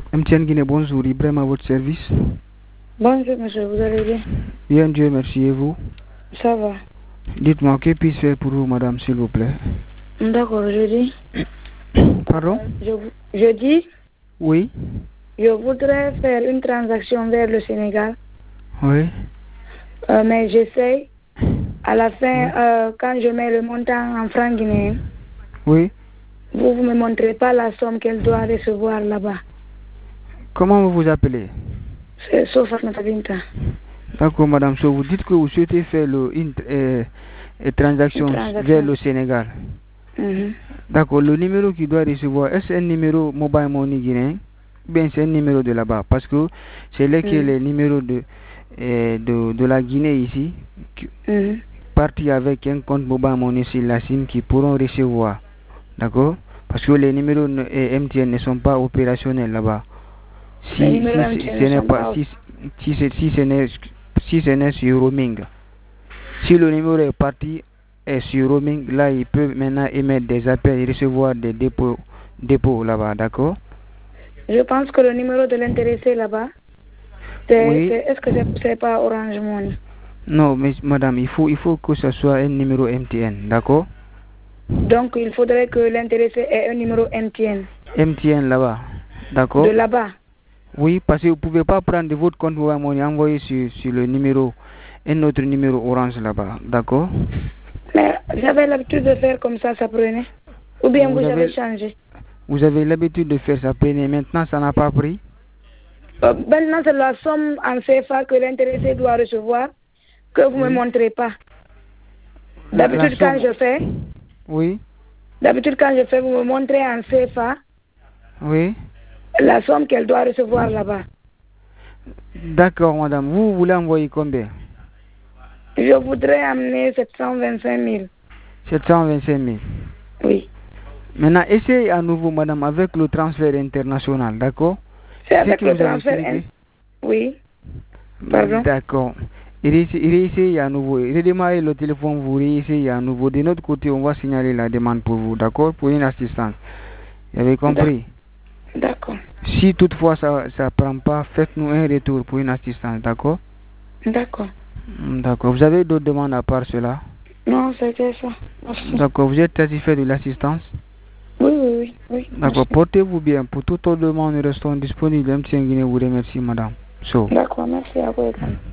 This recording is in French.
MTN Guinée, bonjour, Ibrahim à votre service. Bonjour monsieur, vous allez bien? Bien, Dieu merci, et vous? Ça va. Dites-moi, que puis-je faire pour vous, madame, s'il vous plaît? D'accord, je dis. Pardon? Je dis, Oui. je voudrais faire une transaction vers le Sénégal, Oui. mais j'essaye. À la fin, quand je mets le montant en francs guinéens, Oui. vous ne me montrez pas la somme qu'elle doit recevoir là-bas. Comment vous vous appelez? C'est Sofa Natabinta. D'accord, madame, so vous dites que vous souhaitez faire une transaction vers le Sénégal. D'accord, le numéro qui doit recevoir, est-ce un numéro mobile money guinéen? Bien, c'est un numéro de là-bas, parce que c'est là que les numéros de la Guinée ici, partis avec un compte mobile money sur la SIM qui pourront recevoir. D'accord? Parce que les numéros MTN ne sont pas opérationnels là-bas. Si ce n'est sur roaming. Si le numéro est parti est sur roaming, là il peut maintenant émettre des appels et recevoir des dépôts là-bas, d'accord? Je pense que le numéro de l'intéressé là-bas, est-ce que c'est pas Orange Money? Non, mais madame, il faut que ce soit un numéro MTN, d'accord? Donc il faudrait que l'intéressé ait un numéro MTN. MTN là-bas, d'accord? De là-bas? Oui, parce que vous ne pouvez pas prendre de votre compte mobile money et envoyer sur le numéro, un autre numéro Orange là-bas, d'accord? Mais j'avais l'habitude de faire comme ça prenait. Ou bien vous avez changé? Vous avez l'habitude de faire ça prenait, maintenant ça n'a pas pris? Maintenant c'est la somme en CFA que l'intéressé doit recevoir que vous ne me montrez pas. D'habitude quand je fais? Oui. D'habitude quand je fais, vous me montrez en CFA? Oui. La somme qu'elle doit recevoir là-bas. D'accord, madame. Vous voulez envoyer combien? Je voudrais amener 725 000. 725 000? Oui. Maintenant, essayez à nouveau, madame, avec le transfert international, d'accord? C'est avec le transfert Oui. Pardon? D'accord. Réessayez à nouveau. Redémarrez le téléphone, vous réessayez à nouveau. De notre côté, on va signaler la demande pour vous, d'accord? Pour une assistance. Vous avez compris? D'accord. Si toutefois ça ne prend pas, faites-nous un retour pour une assistance, d'accord? D'accord. D'accord. Vous avez d'autres demandes à part cela? Non, c'était ça. Merci. D'accord. Vous êtes satisfait de l'assistance? Oui. D'accord. Portez-vous bien. Pour toute autre demande, nous restons disponibles. MTN Guinée vous remercie, madame. D'accord. Merci à vous.